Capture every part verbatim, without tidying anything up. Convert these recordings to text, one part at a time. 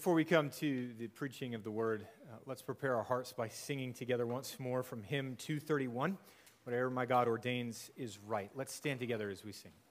Before we come to the preaching of the word, uh, let's prepare our hearts by singing together once more from hymn two thirty-one, Whatever My God Ordains is Right. Let's stand together as we sing.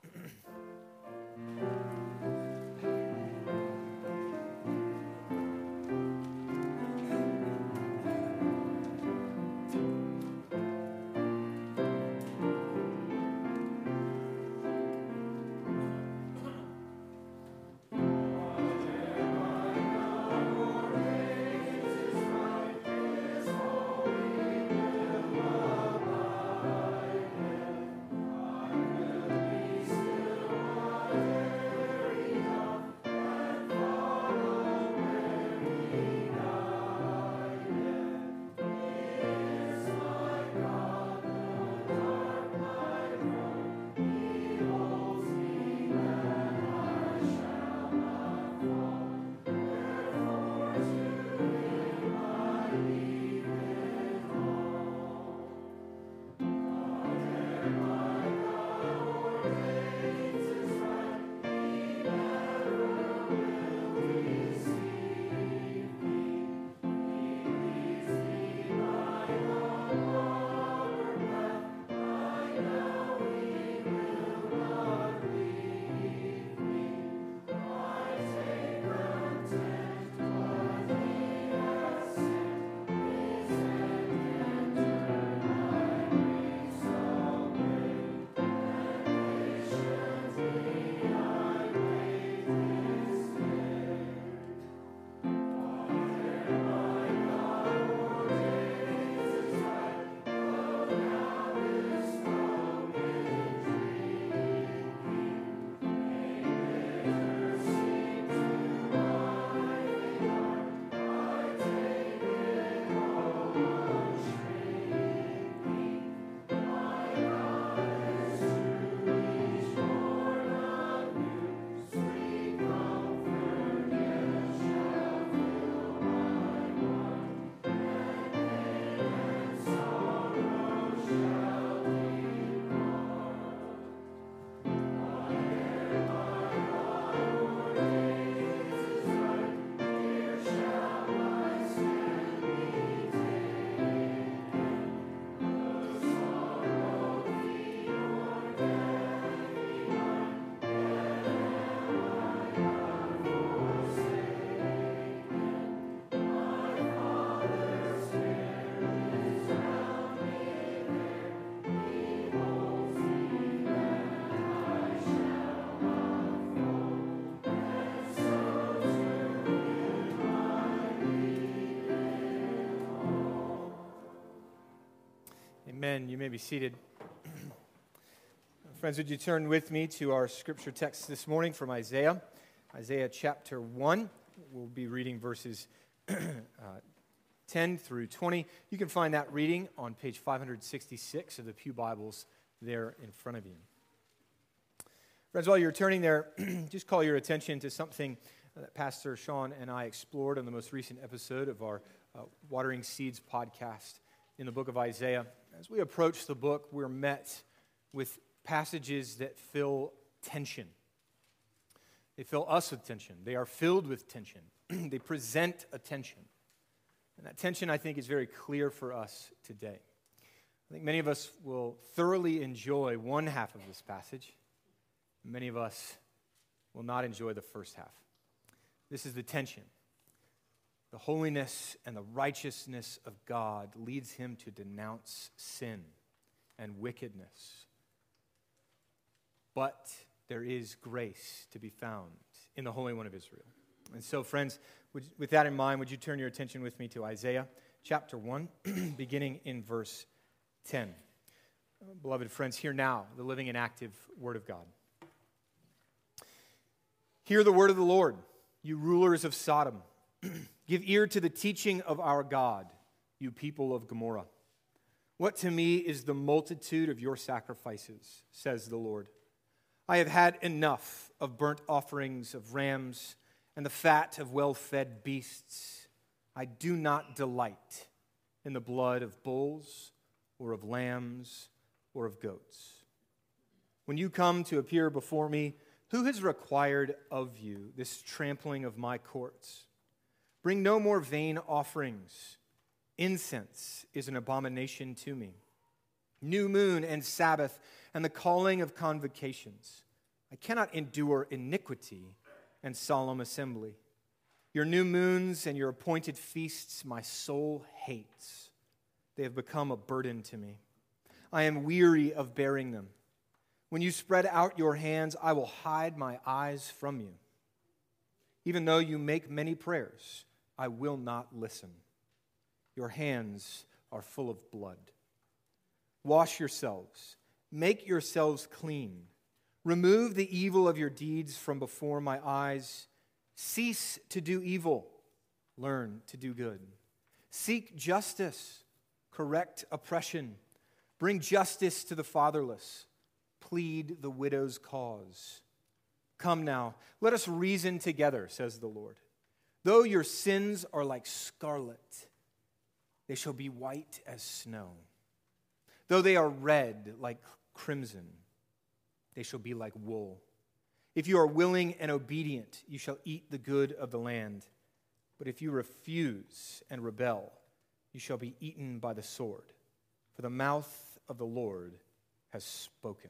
Amen. You may be seated. Friends, would you turn with me to our scripture text this morning from Isaiah, Isaiah chapter one. We'll be reading verses uh, ten through twenty. You can find that reading on page five sixty-six of the Pew Bibles there in front of you. Friends, while you're turning there, just call your attention to something that Pastor Sean and I explored on the most recent episode of our uh, Watering Seeds podcast in the book of Isaiah. As we approach the book, we're met with passages that fill tension. They fill us with tension. They are filled with tension. They present a tension. And that tension, I think, is very clear for us today. I think many of us will thoroughly enjoy one half of this passage. Many of us will not enjoy the first half. This is the tension. The holiness and the righteousness of God leads him to denounce sin and wickedness. But there is grace to be found in the Holy One of Israel. And so, friends, would, with that in mind, would you turn your attention with me to Isaiah chapter one, beginning in verse ten. Beloved friends, hear now the living and active Word of God. Hear the word of the Lord, you rulers of Sodom. Give ear to the teaching of our God, you people of Gomorrah. What to me is the multitude of your sacrifices, says the Lord. I have had enough of burnt offerings of rams and the fat of well-fed beasts. I do not delight in the blood of bulls or of lambs or of goats. When you come to appear before me, Who has required of you this trampling of my courts? Bring no more vain offerings. Incense is an abomination to me. New moon and Sabbath and the calling of convocations. I cannot endure iniquity and solemn assembly. Your new moons and your appointed feasts my soul hates. They have become a burden to me. I am weary of bearing them. When you spread out your hands, I will hide my eyes from you. Even though you make many prayers, I will not listen. Your hands are full of blood. Wash yourselves, make yourselves clean. Remove the evil of your deeds from before my eyes. Cease to do evil. Learn to do good. Seek justice. Correct oppression. Bring justice to the fatherless. Plead the widow's cause. Come now, let us reason together, says the Lord. Though your sins are like scarlet, they shall be white as snow. Though they are red like crimson, they shall be like wool. If you are willing and obedient, you shall eat the good of the land. But if you refuse and rebel, you shall be eaten by the sword. For the mouth of the Lord has spoken.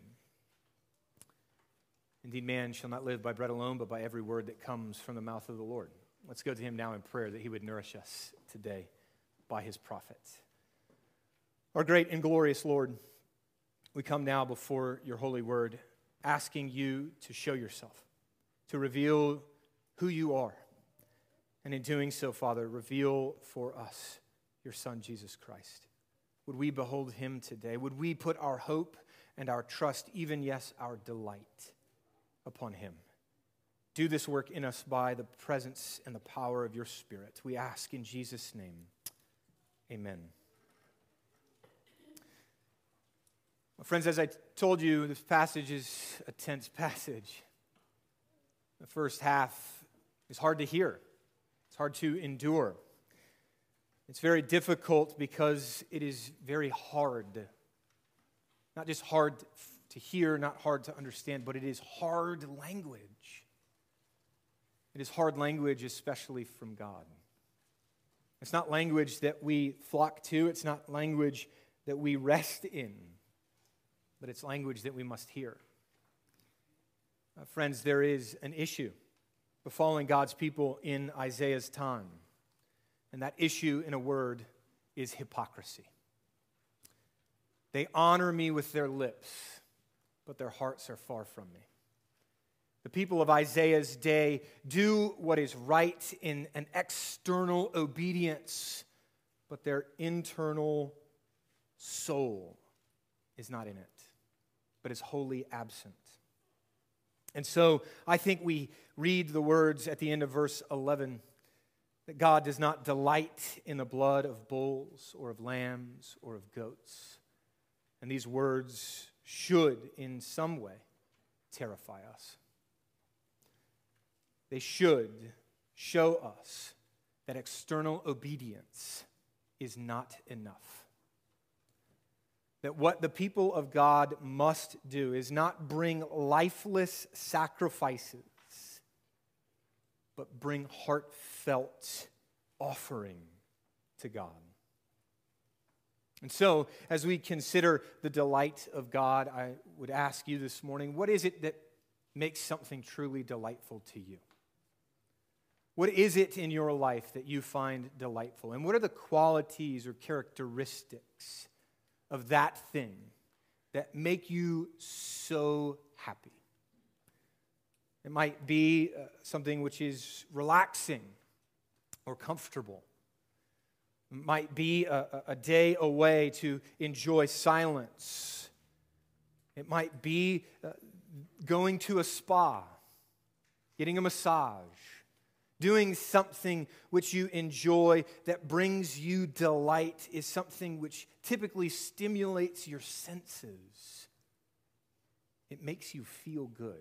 Indeed, man shall not live by bread alone, but by every word that comes from the mouth of the Lord. Let's go to him now in prayer that he would nourish us today by his prophet. Our great and glorious Lord, we come now before your holy word, asking you to show yourself, to reveal who you are. And in doing so, Father, reveal for us your Son, Jesus Christ. Would we behold him today? Would we put our hope and our trust, even, yes, our delight upon him? Do this work in us by the presence and the power of your Spirit. We ask in Jesus' name. Amen. Well, friends, as I told you, this passage is a tense passage. The first half is hard to hear. It's hard to endure. It's very difficult because it is very hard. Not just hard to hear, not hard to understand, but it is hard language. It is hard language, especially from God. It's not language that we flock to. It's not language that we rest in. But it's language that we must hear. Uh, friends, there is an issue befalling God's people in Isaiah's time. And that issue, in a word, is hypocrisy. They honor me with their lips, but their hearts are far from me. The people of Isaiah's day do what is right in an external obedience, but their internal soul is not in it, but is wholly absent. And so I think we read the words at the end of verse eleven that God does not delight in the blood of bulls or of lambs or of goats. And these words should, in some way, terrify us. They should show us that external obedience is not enough. That what the people of God must do is not bring lifeless sacrifices, but bring heartfelt offering to God. And so, as we consider the delight of God, I would ask you this morning, what is it that makes something truly delightful to you? What is it in your life that you find delightful? And what are the qualities or characteristics of that thing that make you so happy? It might be uh, something which is relaxing or comfortable. It might be a, a day away to enjoy silence. It might be uh, going to a spa, getting a massage, doing something which you enjoy that brings you delight is something which typically stimulates your senses. It makes you feel good.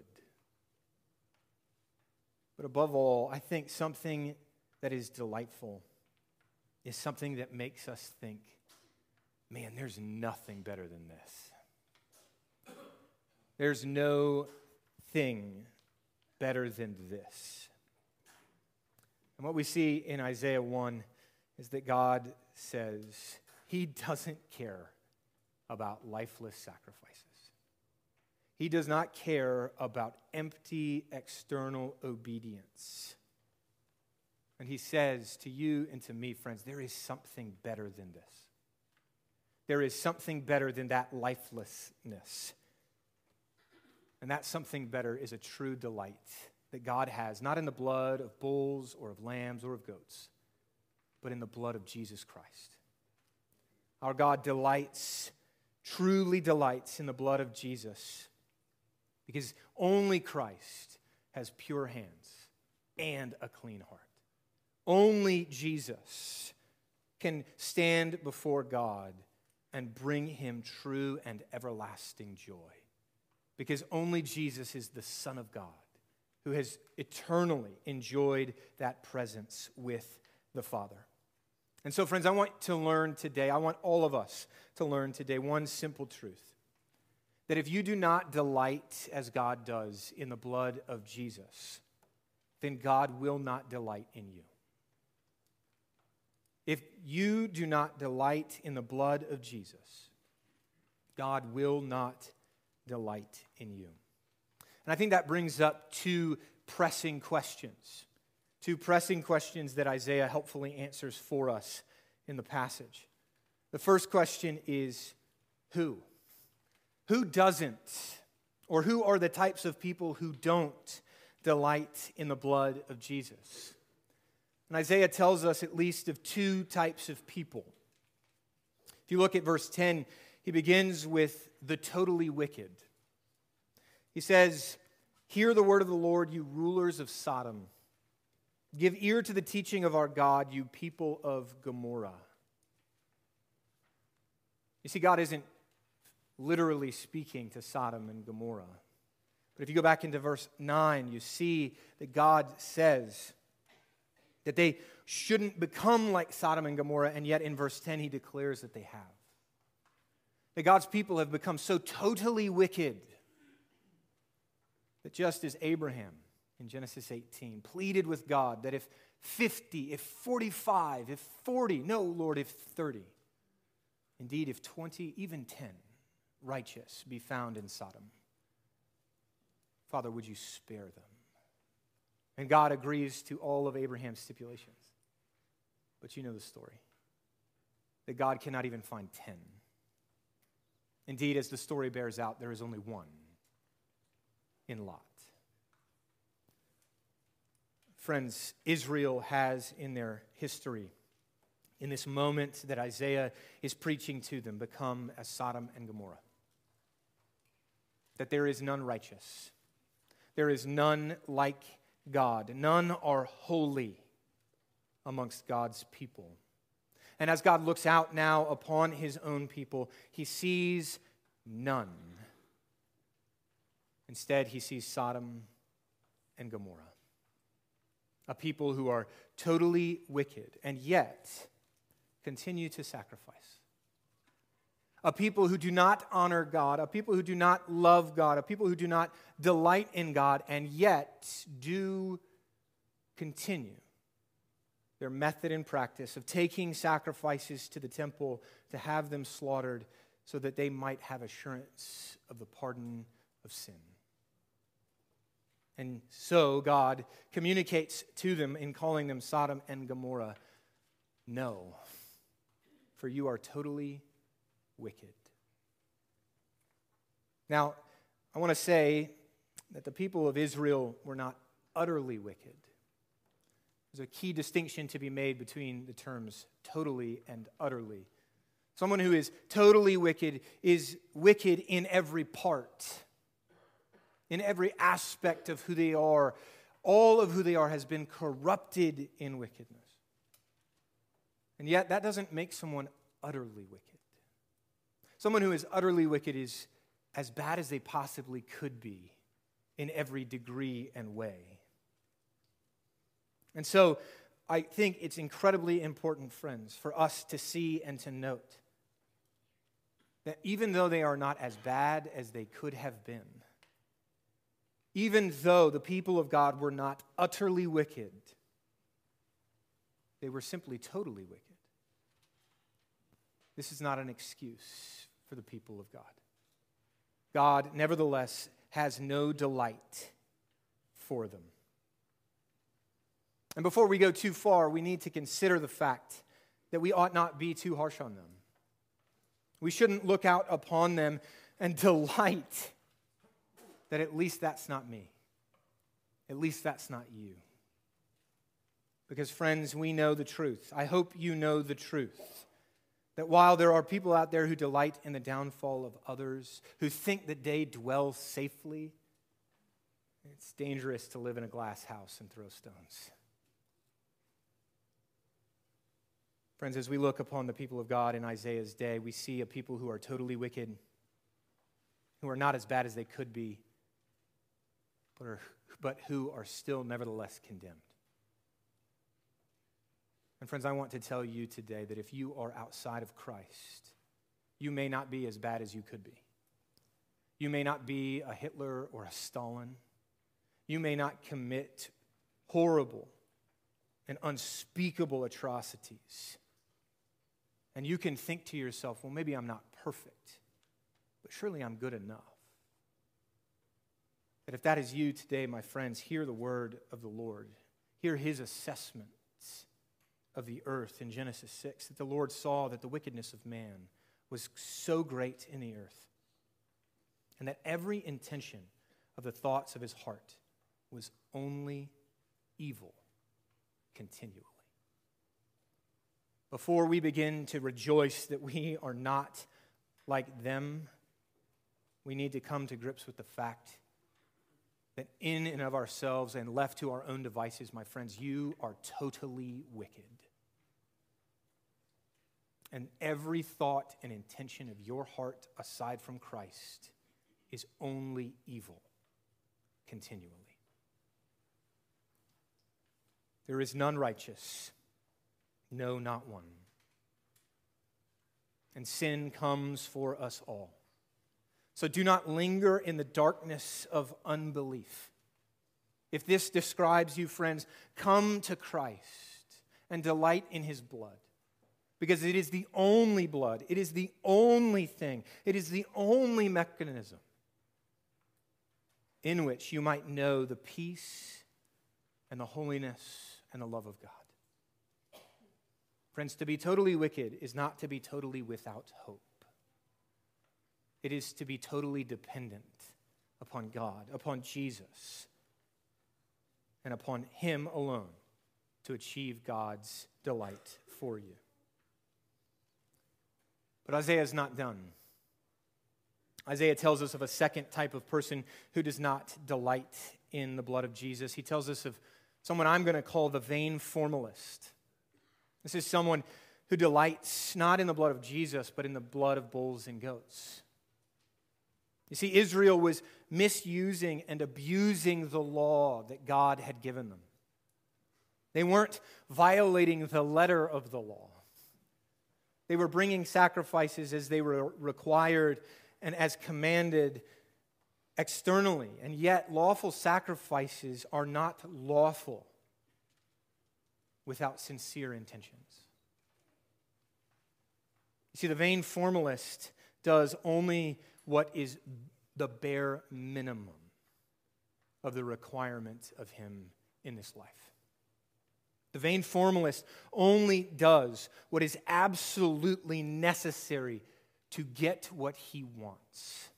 But above all, I think something that is delightful is something that makes us think, man, there's nothing better than this. There's no thing better than this. And what we see in Isaiah one is that God says he doesn't care about lifeless sacrifices. He does not care about empty external obedience. And he says to you and to me, friends, there is something better than this. There is something better than that lifelessness. And that something better is a true delight that God has, not in the blood of bulls or of lambs or of goats, but in the blood of Jesus Christ. Our God delights, truly delights in the blood of Jesus, because only Christ has pure hands and a clean heart. Only Jesus can stand before God and bring him true and everlasting joy. Because only Jesus is the Son of God who has eternally enjoyed that presence with the Father. And so, friends, I want to learn today, I want all of us to learn today one simple truth. That if you do not delight as God does in the blood of Jesus, then God will not delight in you. If you do not delight in the blood of Jesus, God will not delight in you. And I think that brings up two pressing questions. Two pressing questions that Isaiah helpfully answers for us in the passage. The first question is, who? Who doesn't? Or who are the types of people who don't delight in the blood of Jesus? And Isaiah tells us at least of two types of people. If you look at verse ten, he begins with the totally wicked. He says, "Hear the word of the Lord, you rulers of Sodom. Give ear to the teaching of our God, you people of Gomorrah." You see, God isn't literally speaking to Sodom and Gomorrah. But if you go back into verse nine, you see that God says that they shouldn't become like Sodom and Gomorrah, and yet in verse ten he declares that they have. That God's people have become so totally wicked that just as Abraham in Genesis eighteen pleaded with God that if fifty, if forty-five, if forty, no, Lord, if thirty, indeed if twenty, even ten, righteous be found in Sodom, Father, would you spare them? And God agrees to all of Abraham's stipulations. But you know the story. That God cannot even find ten. Indeed, as the story bears out, there is only one in Lot. Friends, Israel has in their history, in this moment that Isaiah is preaching to them, become as Sodom and Gomorrah. That there is none righteous. There is none like God. None are holy amongst God's people. And as God looks out now upon his own people, he sees none. Instead, he sees Sodom and Gomorrah. A people who are totally wicked and yet continue to sacrifice. A people who do not honor God, a people who do not love God, a people who do not delight in God, and yet do continue their method and practice of taking sacrifices to the temple to have them slaughtered so that they might have assurance of the pardon of sin. And so God communicates to them in calling them Sodom and Gomorrah, "No, for you are totally wicked." Now, I want to say that the people of Israel were not utterly wicked. There's a key distinction to be made between the terms totally and utterly. Someone who is totally wicked is wicked in every part, in every aspect of who they are. All of who they are has been corrupted in wickedness. And yet that doesn't make someone utterly wicked. Someone who is utterly wicked is as bad as they possibly could be in every degree and way. And so I think it's incredibly important, friends, for us to see and to note that even though they are not as bad as they could have been, Even though the people of God were not utterly wicked, they were simply totally wicked. This is not an excuse for the people of God. God, nevertheless, has no delight for them. And before we go too far, we need to consider the fact that we ought not be too harsh on them. We shouldn't look out upon them and delight that at least that's not me. At least that's not you. Because, friends, we know the truth. I hope you know the truth. That while there are people out there who delight in the downfall of others, who think that they dwell safely, it's dangerous to live in a glass house and throw stones. Friends, as we look upon the people of God in Isaiah's day, we see a people who are totally wicked, who are not as bad as they could be, but, are, but who are still nevertheless condemned. And friends, I want to tell you today that if you are outside of Christ, you may not be as bad as you could be. You may not be a Hitler or a Stalin. You may not commit horrible and unspeakable atrocities. And you can think to yourself, well, maybe I'm not perfect, but surely I'm good enough. That if that is you today, my friends, hear the word of the Lord. Hear his assessment of the earth in Genesis six, that the Lord saw that the wickedness of man was so great in the earth, and that every intention of the thoughts of his heart was only evil continually. Before we begin to rejoice that we are not like them, we need to come to grips with the fact that in and of ourselves and left to our own devices, my friends, you are totally wicked. And every thought and intention of your heart aside from Christ is only evil continually. There is none righteous, no, not one. And sin comes for us all. So do not linger in the darkness of unbelief. If this describes you, friends, come to Christ and delight in his blood. Because it is the only blood, it is the only thing, it is the only mechanism in which you might know the peace and the holiness and the love of God. Friends, to be totally wicked is not to be totally without hope. It is to be totally dependent upon God, upon Jesus, and upon him alone to achieve God's delight for you. But Isaiah is not done. Isaiah tells us of a second type of person who does not delight in the blood of Jesus. He tells us of someone I'm going to call the vain formalist. This is someone who delights not in the blood of Jesus, but in the blood of bulls and goats. You see, Israel was misusing and abusing the law that God had given them. They weren't violating the letter of the law. They were bringing sacrifices as they were required and as commanded externally. And yet, lawful sacrifices are not lawful without sincere intentions. You see, the vain formalist does only what is the bare minimum of the requirement of him in this life. The vain formalist only does what is absolutely necessary to get what he wants.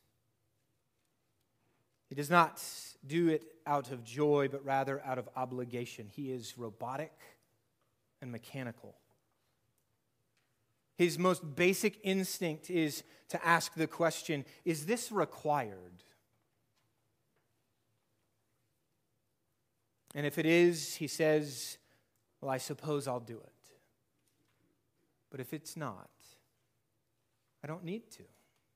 He does not do it out of joy, but rather out of obligation. He is robotic and mechanical. His most basic instinct is to ask the question, is this required? And if it is, he says, well, I suppose I'll do it. But if it's not, I don't need to.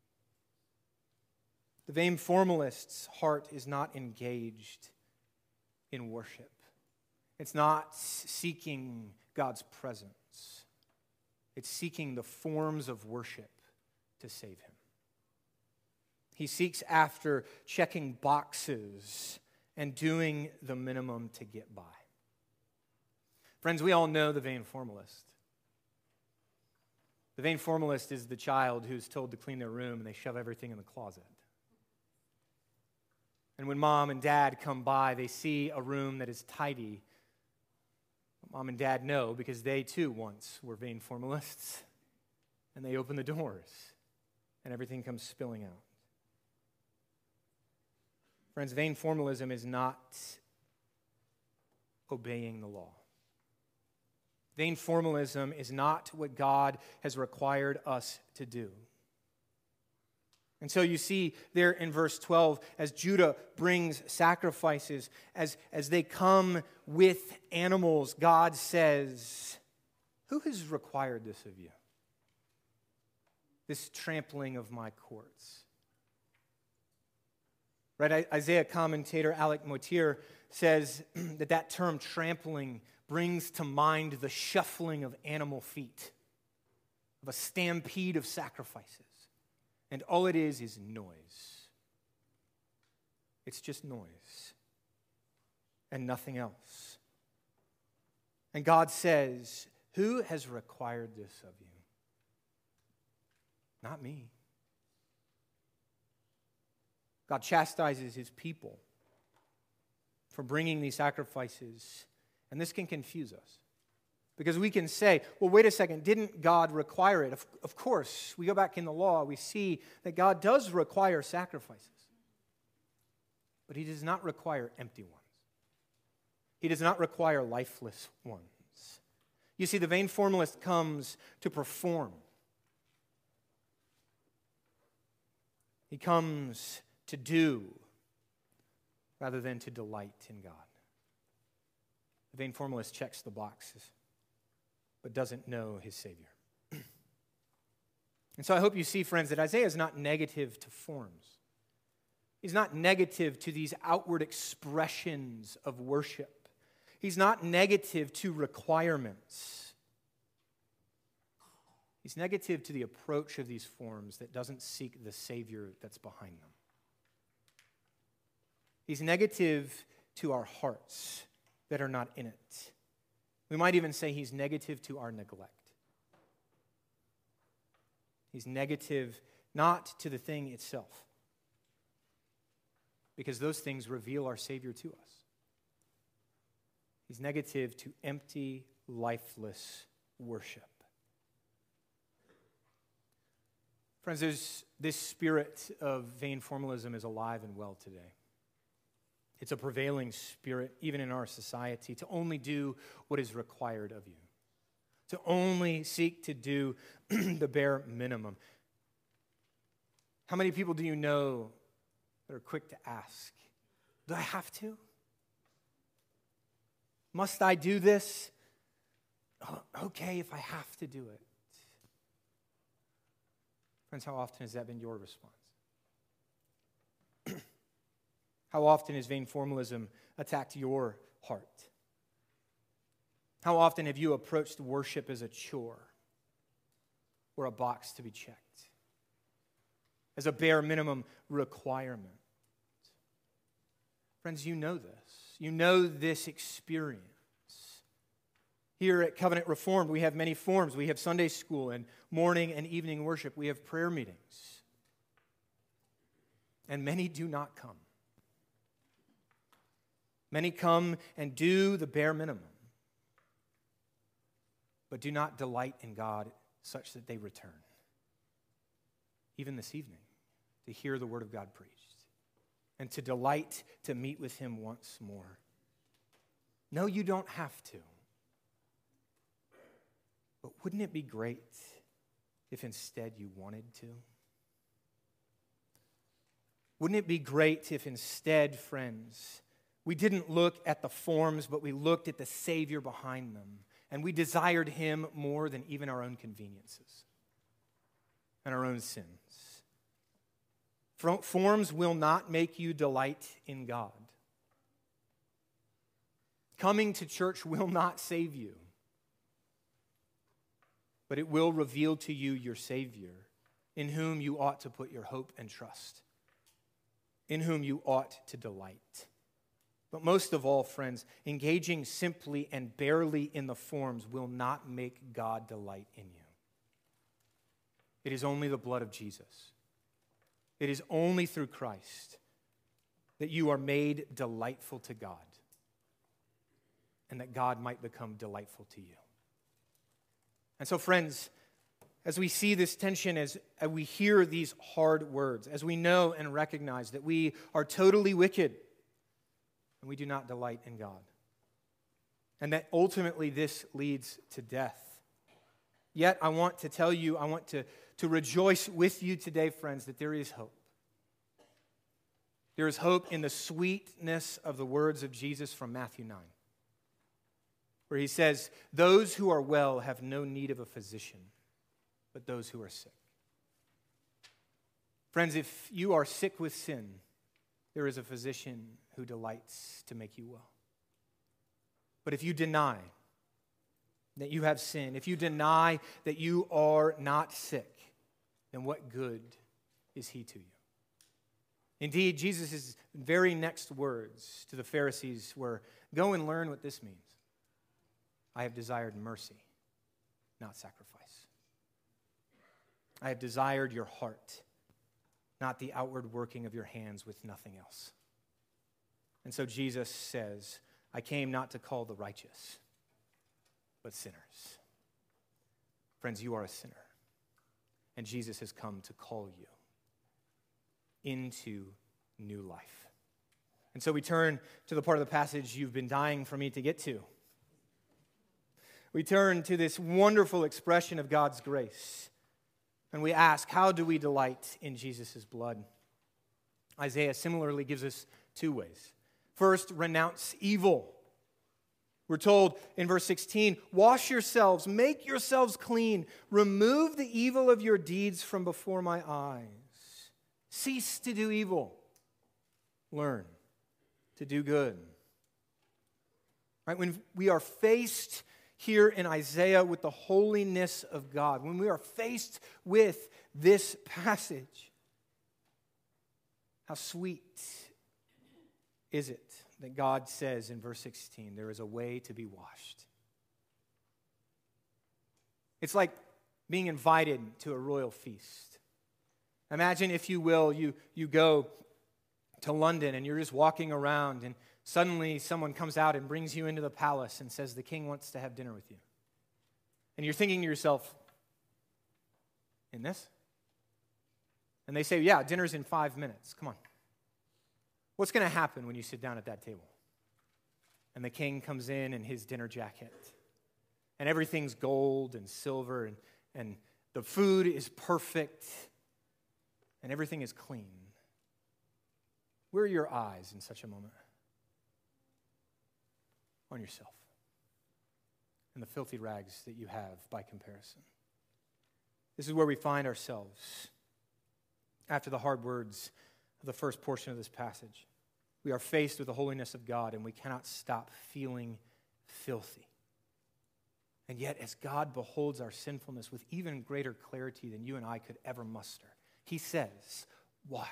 The vain formalist's heart is not engaged in worship. It's not seeking God's presence. It's seeking the forms of worship to save him. He seeks after checking boxes and doing the minimum to get by. Friends, we all know the vain formalist. The vain formalist is the child who's told to clean their room and they shove everything in the closet. And when mom and dad come by, they see a room that is tidy. Mom and dad know because they too once were vain formalists. And they open the doors and everything comes spilling out. Friends, vain formalism is not obeying the law. Vain formalism is not what God has required us to do. And so you see there in verse twelve, as Judah brings sacrifices, as, as they come with animals, God says, who has required this of you? This trampling of my courts. Right? Isaiah commentator Alec Motyer says that that term trampling brings to mind the shuffling of animal feet, of a stampede of sacrifices. And all it is is noise. It's just noise and nothing else. And God says, who has required this of you? Not me. God chastises his people for bringing these sacrifices. And this can confuse us. Because we can say, well, wait a second, didn't God require it? Of, of course, we go back in the law, we see that God does require sacrifices. But he does not require empty ones. He does not require lifeless ones. You see, the vain formalist comes to perform. He comes to do rather than to delight in God. The vain formalist checks the boxes, but doesn't know his Savior. And so I hope you see, friends, that Isaiah is not negative to forms. He's not negative to these outward expressions of worship. He's not negative to requirements. He's negative to the approach of these forms that doesn't seek the Savior that's behind them. He's negative to our hearts that are not in it. We might even say he's negative to our neglect. He's negative not to the thing itself, because those things reveal our Savior to us. He's negative to empty, lifeless worship. Friends, there's, this spirit of vain formalism is alive and well today. It's a prevailing spirit, even in our society, to only do what is required of you, to only seek to do the bare minimum. How many people do you know that are quick to ask, do I have to? Must I do this? Oh, okay, if I have to do it. Friends, how often has that been your response? How often has vain formalism attacked your heart? How often have you approached worship as a chore or a box to be checked, as a bare minimum requirement? Friends, you know this. You know this experience. Here at Covenant Reformed, we have many forms. We have Sunday school and morning and evening worship. We have prayer meetings. And many do not come. Many come and do the bare minimum, but do not delight in God such that they return. Even this evening, to hear the word of God preached and to delight to meet with him once more. No, you don't have to. But wouldn't it be great if instead you wanted to? Wouldn't it be great if instead, friends, we didn't look at the forms, but we looked at the Savior behind them, and we desired him more than even our own conveniences and our own sins. Forms will not make you delight in God. Coming to church will not save you, but it will reveal to you your Savior, in whom you ought to put your hope and trust, in whom you ought to delight. But most of all, friends, engaging simply and barely in the forms will not make God delight in you. It is only the blood of Jesus. It is only through Christ that you are made delightful to God and that God might become delightful to you. And so, friends, as we see this tension, as, as we hear these hard words, as we know and recognize that we are totally wicked and we do not delight in God, and that ultimately this leads to death, yet I want to tell you, I want to, to rejoice with you today, friends, that there is hope. There is hope in the sweetness of the words of Jesus from Matthew nine, where he says, those who are well have no need of a physician, but those who are sick. Friends, if you are sick with sin, there is a physician who delights to make you well. But if you deny that you have sin, if you deny that you are not sick, then what good is he to you? Indeed, Jesus' very next words to the Pharisees were, go and learn what this means. I have desired mercy, not sacrifice. I have desired your heart, not the outward working of your hands with nothing else. And so Jesus says, I came not to call the righteous, but sinners. Friends, you are a sinner, and Jesus has come to call you into new life. And so we turn to the part of the passage you've been dying for me to get to. We turn to this wonderful expression of God's grace, and we ask, how do we delight in Jesus' blood? Isaiah similarly gives us two ways. First, renounce evil. We're told in verse sixteen, wash yourselves, make yourselves clean, remove the evil of your deeds from before my eyes. Cease to do evil. Learn to do good. Right? When we are faced here in Isaiah with the holiness of God, when we are faced with this passage, how sweet is it that God says in verse sixteen, there is a way to be washed. It's like being invited to a royal feast. Imagine, if you will, you, you go to London and you're just walking around and suddenly someone comes out and brings you into the palace and says the king wants to have dinner with you. And you're thinking to yourself, in this? And they say, yeah, dinner's in five minutes. Come on. What's going to happen when you sit down at that table? And the king comes in in his dinner jacket. And everything's gold and silver and, and the food is perfect. And everything is clean. Where are your eyes in such a moment? On yourself and the filthy rags that you have by comparison. This is where we find ourselves after the hard words of the first portion of this passage. We are faced with the holiness of God and we cannot stop feeling filthy. And yet, as God beholds our sinfulness with even greater clarity than you and I could ever muster, he says, wash.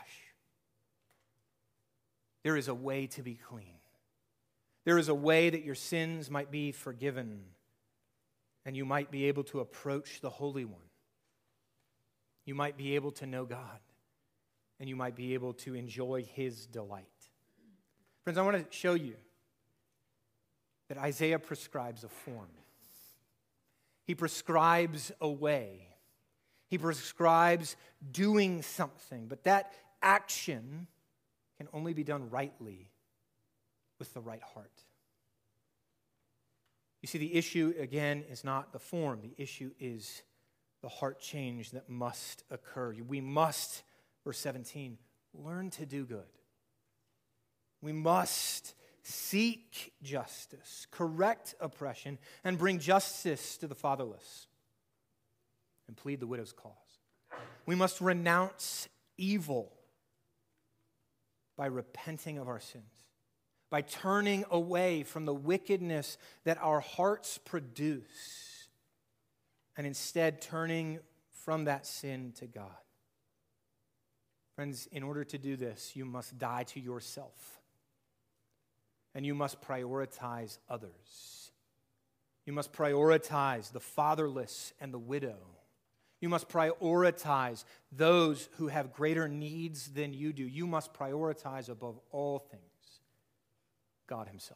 There is a way to be clean. There is a way that your sins might be forgiven and you might be able to approach the Holy One. You might be able to know God and you might be able to enjoy his delight. Friends, I want to show you that Isaiah prescribes a form. He prescribes a way. He prescribes doing something, but that action can only be done rightly with the right heart. You see, the issue, again, is not the form. The issue is the heart change that must occur. We must, verse seventeen, learn to do good. We must seek justice, correct oppression, and bring justice to the fatherless, and plead the widow's cause. We must renounce evil by repenting of our sins, by turning away from the wickedness that our hearts produce, and instead turning from that sin to God. Friends, in order to do this, you must die to yourself. and you must prioritize others. You must prioritize the fatherless and the widow. You must prioritize those who have greater needs than you do. You must prioritize above all things God himself.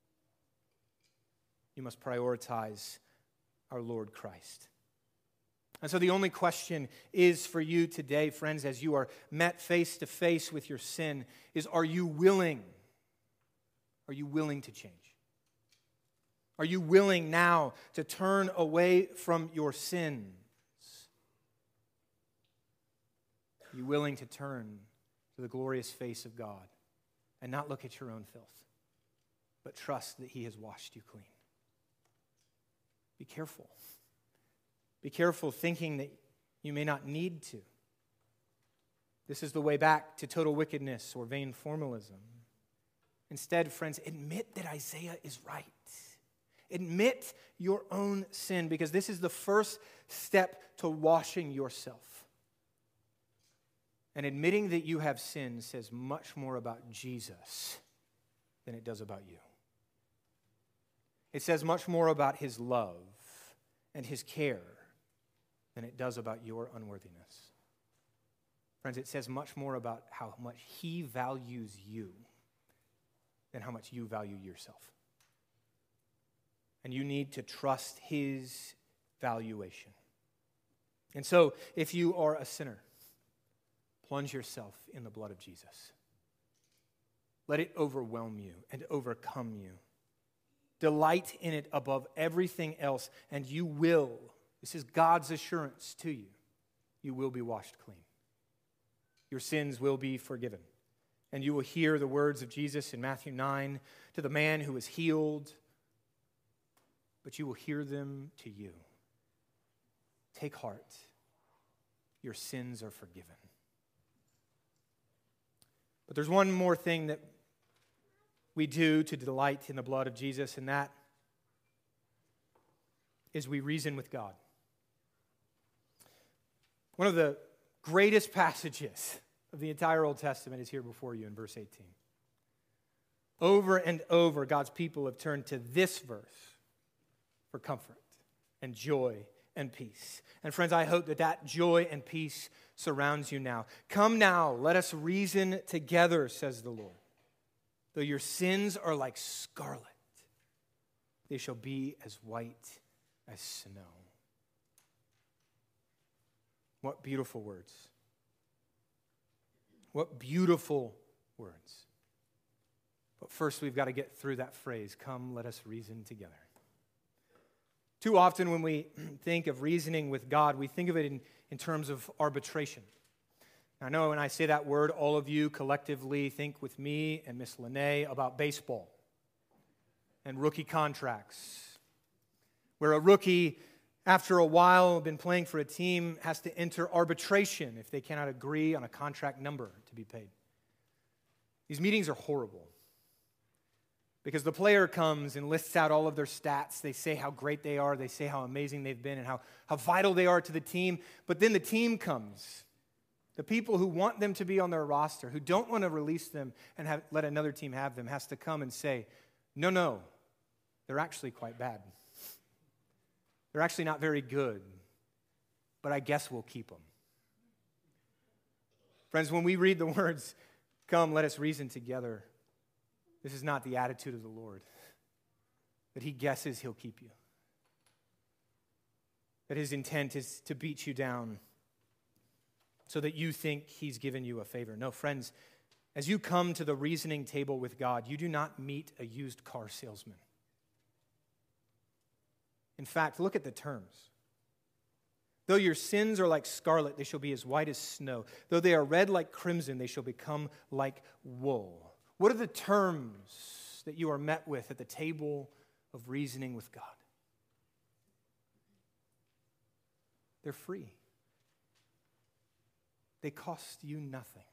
You must prioritize our Lord Christ. And so the only question is for you today, friends, as you are met face to face with your sin, is are you willing? Are you willing to change? Are you willing now to turn away from your sins? Are you willing to turn to the glorious face of God and not look at your own filth, but trust that he has washed you clean? Be careful. Be careful thinking that you may not need to. This is the way back to total wickedness or vain formalism. Instead, friends, admit that Isaiah is right. Admit your own sin, because this is the first step to washing yourself. And admitting that you have sinned says much more about Jesus than it does about you. It says much more about his love and his care than it does about your unworthiness. Friends, it says much more about how much he values you than how much you value yourself. And you need to trust his valuation. And so, if you are a sinner, plunge yourself in the blood of Jesus. Let it overwhelm you and overcome you. Delight in it above everything else, and you will, this is God's assurance to you, you will be washed clean. Your sins will be forgiven. And you will hear the words of Jesus in Matthew nine to the man who was healed, but you will hear them to you. Take heart. Your sins are forgiven. But there's one more thing that we do to delight in the blood of Jesus, and that is we reason with God. One of the greatest passages of the entire Old Testament is here before you in verse eighteen. Over and over, God's people have turned to this verse for comfort and joy and peace. And friends, I hope that that joy and peace surrounds you now. Come now, let us reason together, says the Lord. Though your sins are like scarlet, they shall be as white as snow. What beautiful words. What beautiful words. But first, we've got to get through that phrase, come, let us reason together. Too often when we think of reasoning with God, we think of it in, in terms of arbitration. I know when I say that word, all of you collectively think with me and Miss Lene about baseball and rookie contracts, where a rookie, after a while, been playing for a team, has to enter arbitration if they cannot agree on a contract number to be paid. These meetings are horrible because the player comes and lists out all of their stats. They say how great they are. They say how amazing they've been and how, how vital they are to the team. But then the team comes. The people who want them to be on their roster, who don't want to release them and have, let another team have them, has to come and say, no, no, they're actually quite bad. They're actually not very good, but I guess we'll keep them. Friends, when we read the words, come, let us reason together, this is not the attitude of the Lord, that he guesses he'll keep you, that his intent is to beat you down so that you think he's given you a favor. No, friends, as you come to the reasoning table with God, you do not meet a used car salesman. In fact, look at the terms. Though your sins are like scarlet, they shall be as white as snow. Though they are red like crimson, they shall become like wool. What are the terms that you are met with at the table of reasoning with God? They're free. They cost you nothing.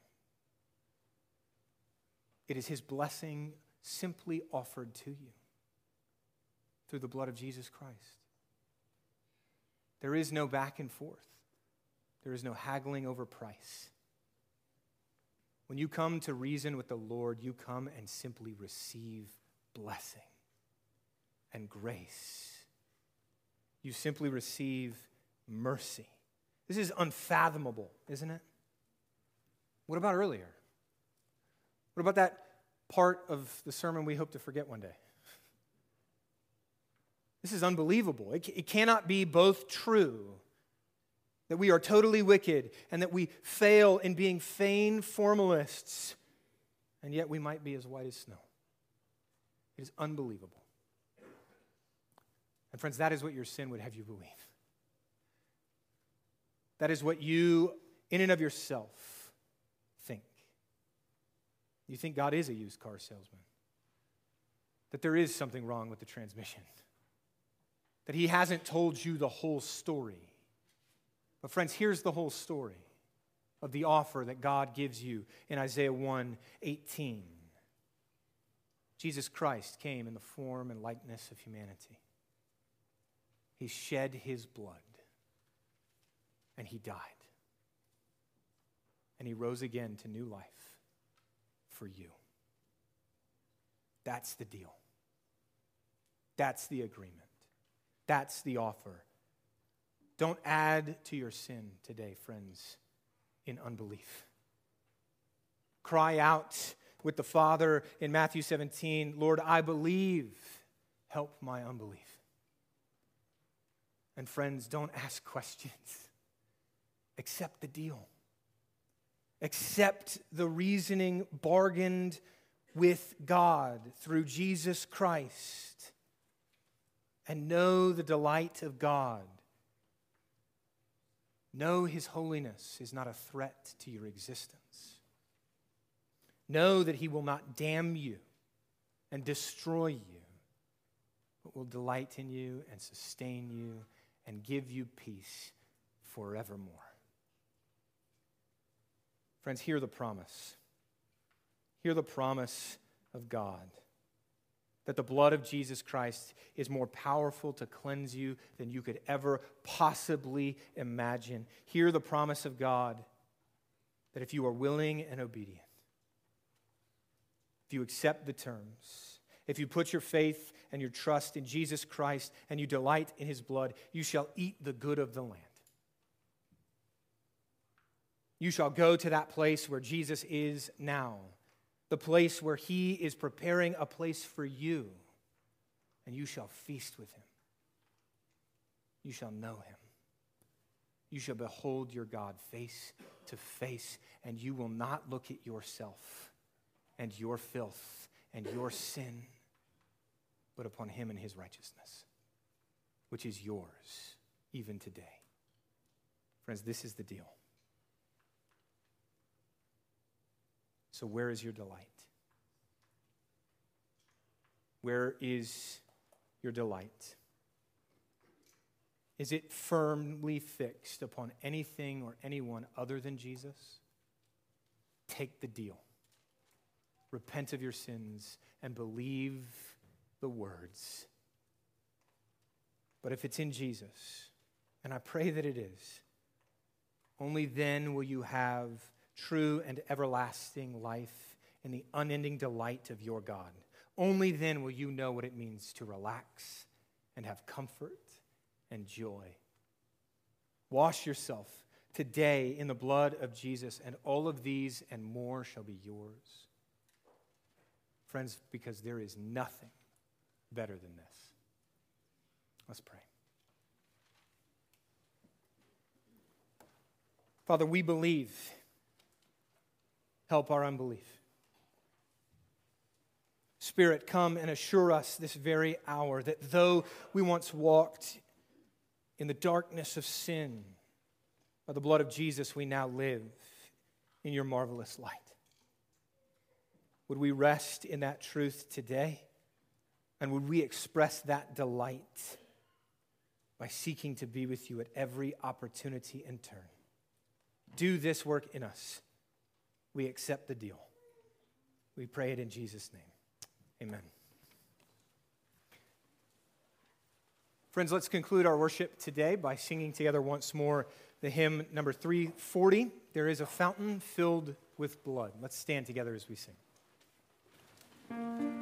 It is his blessing simply offered to you through the blood of Jesus Christ. There is no back and forth. There is no haggling over price. When you come to reason with the Lord, you come and simply receive blessing and grace. You simply receive mercy. This is unfathomable, isn't it? What about earlier? What about that part of the sermon we hope to forget one day? This is unbelievable. It, it cannot be both true that we are totally wicked and that we fail in being feigned formalists, and yet we might be as white as snow. It is unbelievable. And friends, that is what your sin would have you believe. That is what you, in and of yourself, think. You think God is a used car salesman. That there is something wrong with the transmission. That he hasn't told you the whole story. But friends, here's the whole story of the offer that God gives you in Isaiah one eighteen. Jesus Christ came in the form and likeness of humanity. He shed his blood. And he died. And he rose again to new life for you. That's the deal. That's the agreement. That's the offer. Don't add to your sin today, friends, in unbelief. Cry out with the Father in Matthew seventeen, Lord, I believe, help my unbelief. And friends, don't ask questions. Accept the deal. Accept the reasoning bargained with God through Jesus Christ. And know the delight of God. Know his holiness is not a threat to your existence. Know that he will not damn you and destroy you, but will delight in you and sustain you and give you peace forevermore. Friends, hear the promise. Hear the promise of God that the blood of Jesus Christ is more powerful to cleanse you than you could ever possibly imagine. Hear the promise of God that if you are willing and obedient, if you accept the terms, if you put your faith and your trust in Jesus Christ and you delight in his blood, you shall eat the good of the land. You shall go to that place where Jesus is now, the place where he is preparing a place for you, and you shall feast with him. You shall know him. You shall behold your God face to face, and you will not look at yourself and your filth and your sin, but upon him and his righteousness, which is yours even today. Friends, this is the deal. So where is your delight? Where is your delight? Is it firmly fixed upon anything or anyone other than Jesus? Take the deal. Repent of your sins and believe the words. But if it's in Jesus, and I pray that it is, only then will you have true and everlasting life in the unending delight of your God. Only then will you know what it means to relax and have comfort and joy. Wash yourself today in the blood of Jesus, and all of these and more shall be yours. Friends, because there is nothing better than this. Let's pray. Father, we believe. Help our unbelief. Spirit, come and assure us this very hour that though we once walked in the darkness of sin, by the blood of Jesus we now live in your marvelous light. Would we rest in that truth today? And would we express that delight by seeking to be with you at every opportunity and turn? Do this work in us. We accept the deal. We pray it in Jesus' name. Amen. Friends, let's conclude our worship today by singing together once more the hymn number three forty. There is a fountain filled with blood. Let's stand together as we sing.